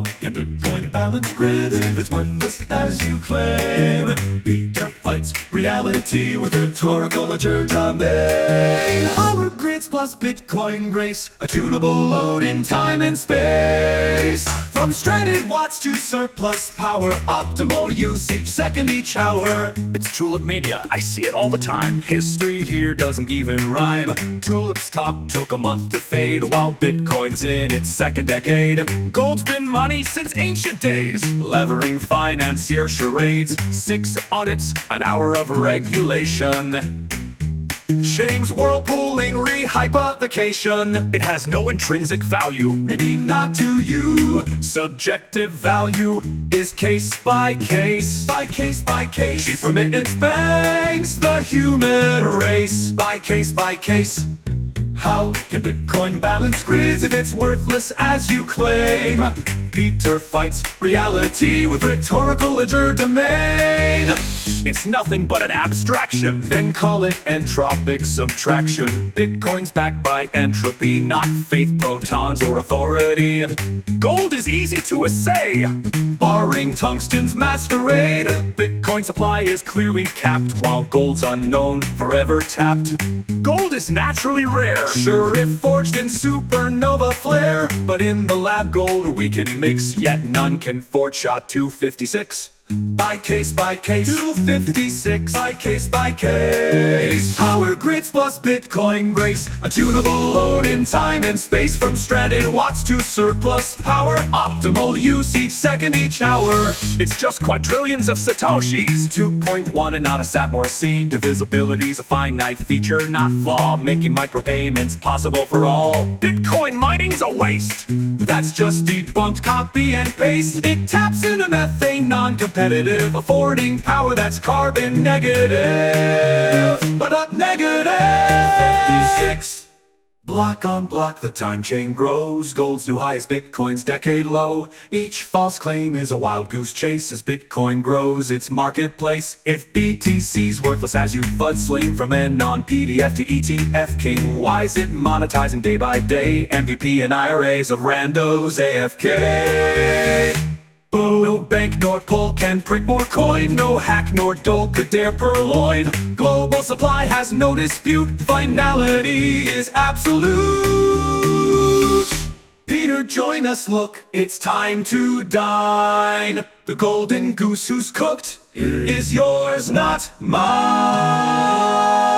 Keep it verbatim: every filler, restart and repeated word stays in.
How can Bitcoin balance grid if it's worthless as you claim? Peter fights reality with rhetorical legerdemain. Power grids plus Bitcoin grace, a tunable load in time and space. From stranded watts to surplus power, optimal usage second each hour. It's Tulip Mania, I see it all the time. History here doesn't even rhyme. Tulip's top took a month to fade, while Bitcoin's in its second decade. Gold's been money since ancient days, levering financier charades. Six audits, an hour of regulation. Shame's whirlpooling rehypothecation. It has no intrinsic value, maybe not to you. Subjective value is case by case, by case by case. Chief remittance banks the human race, by case by case. How can Bitcoin balance grids if it's worthless as you claim? Peter fights reality with rhetorical legerdemain. It's nothing but an abstraction, then call it entropic subtraction. Bitcoin's backed by entropy, not faith, protons, or authority. Gold is easy to assay, barring tungsten's masquerade. Bitcoin supply is clearly capped, while gold's unknown, forever tapped. Gold is naturally rare, sure if forged in supernova flare, but in the lab gold we can mix, yet none can forge S H A two fifty-six. By case by case, two fifty-six, by case by case. Power grids plus Bitcoin grace, a tunable load in time and space. From stranded watts to surplus power, optimal usage second each hour. It's just quadrillions of satoshis, two point one and not a sat more C. Divisibility's a finite feature, not flaw, making micropayments possible for all. Bitcoin mining's a waste, that's just debunked copy and paste. It taps into methane, non-competitive, affording power that's carbon negative, but not negative. fifty-six. Block on block, the time chain grows. Gold's new high is Bitcoin's decade low. Each false claim is a wild goose chase as Bitcoin grows its marketplace. If B T C's worthless as you bud sling from N on P D F to E T F king, why is it monetizing day by day? M V P and I R As of randos A F K. Oh, no bank nor pull can print more coin. No hack nor dole could dare purloin. Global supply has no dispute. Finality is absolute. Peter, join us, look, it's time to dine. The golden goose who's cooked is yours, not mine.